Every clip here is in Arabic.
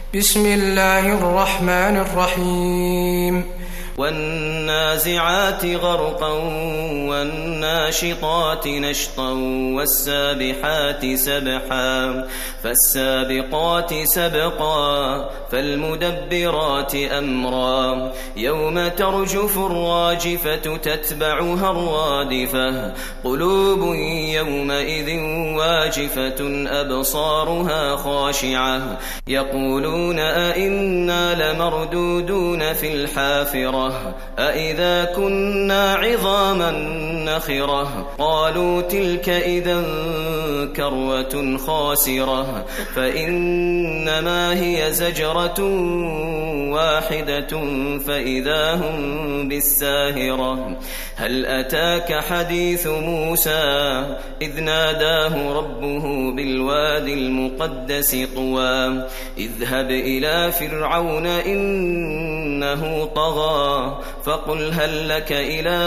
بسم الله الرحمن الرحيم والنازعات غرقا والناشطات نشطا والسابحات سبحا فالسابقات سبقا فالمدبرات أمرا يوم ترجف الراجفة تتبعها الرادفة قلوب يومئذ واجفة أبصارها خاشعة يقولون أئنا لمردودون في الحافرة أئذا كنا عظاما نخرة قالوا تلك إذا كروة خاسرة فإنما هي زجرة واحدة فإذا هم بالساهرة هل أتاك حديث موسى إذ ناداه ربه بالوادي المقدس طوى اذهب إلى فرعون إنه طغى فقل هل لك إلى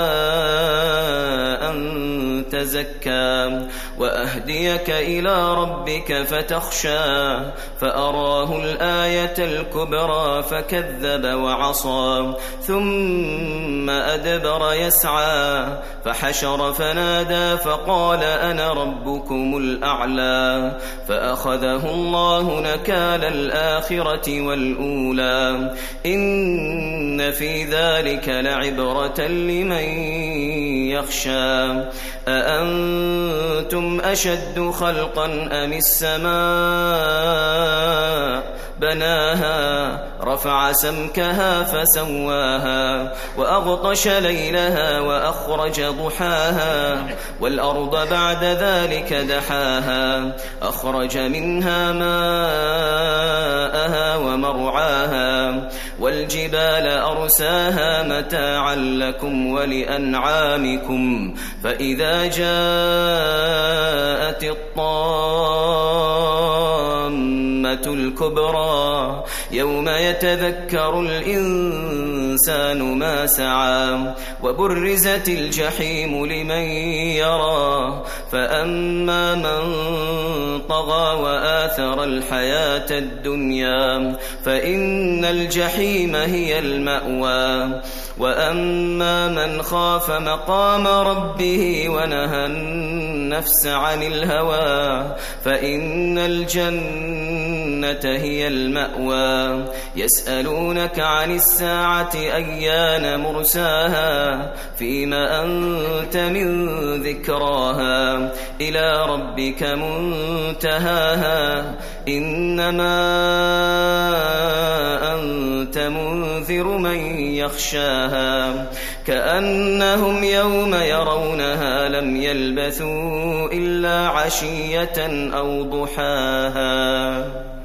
أن تزكى وأهديك إلى ربك فتخشى فأراه الآية الكبرى فكذب وعصى ثم أدبر يسعى فحشر فنادى فقال أنا ربكم الأعلى فأخذه الله نكال الآخرة والأولى إن في ذلك لعبرة لمن يخشى أأنتم أشد خلقا أم السماء بناها رفع سمكها فسواها وأغطش ليلها وأخرج ضحاها والأرض بعد ذلك دحاها أخرج منها ماءها ومرعاها والجبال أرساها متاعا لكم ولأنعامكم فإذا جاءت الطامة الكبرى يوم يتذكر الإنسان ما سعى وبرزت الجحيم لمن يرى فأما من طغى وآثر الحياة الدنيا فإن الجحيم هي المأوى وأما من خاف مقام ربه ونهى النفس عن الهوى فإن الجنة هي المأوى يسألونك عن الساعة أيان مرساها فيما أنت من ذكراها إلى ربك منتهاها إنما أنت منذر من يخشاها كأنهم يوم يرونها لم يلبثوا إلا عشية أو ضحاها.